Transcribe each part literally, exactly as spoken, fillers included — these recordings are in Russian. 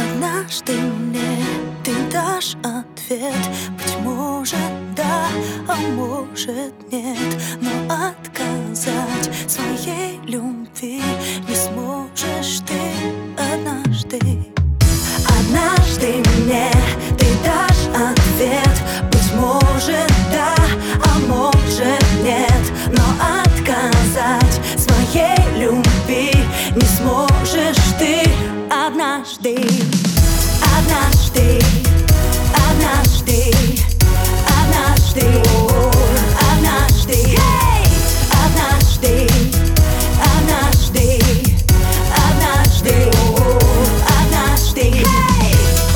Однажды мне ты дашь ответ. Быть может, да, а может, нет. Но отказать своей любви не сможешь ты однажды. Однажды мне ты дашь ответ. Быть может, да, а может, нет. Но отказать своей любви не сможешь ты однажды. Однажды, однажды, однажды, о, однажды, hey! Однажды, однажды, однажды, о, однажды, hey!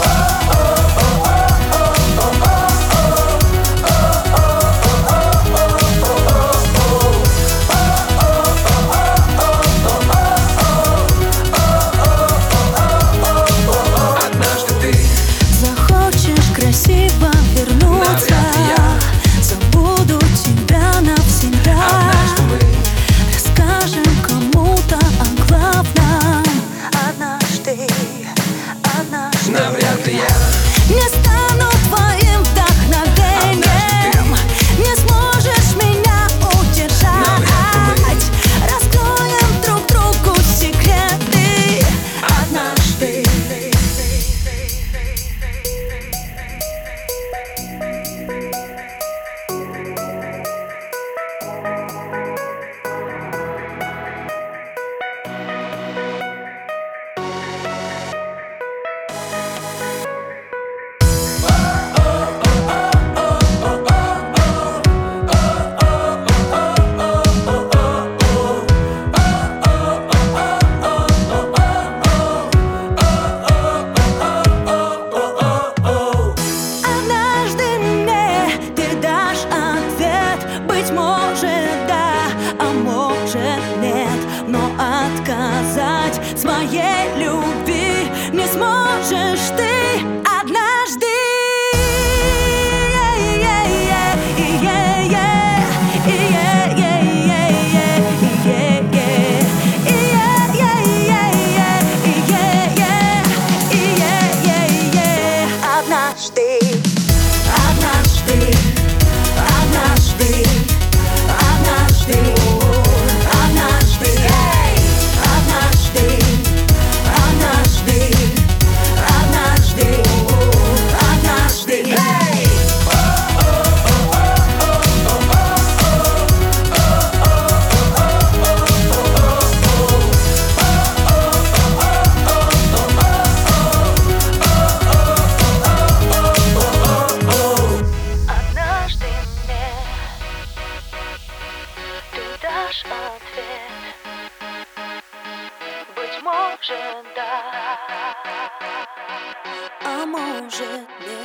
Красиво вернуться, забуду тебя навсегда. Однажды мы расскажем кому-то о главном. Однажды, однажды навряд ли я не стану твоим вдохновением. Не сможешь меня удержать. Раскроем друг другу секреты. Однажды. Отказать своей любви не сможешь ты однажды. Однажды, однажды, однажды, однажды, однажды. Ответ. Быть может, да, а может, нет.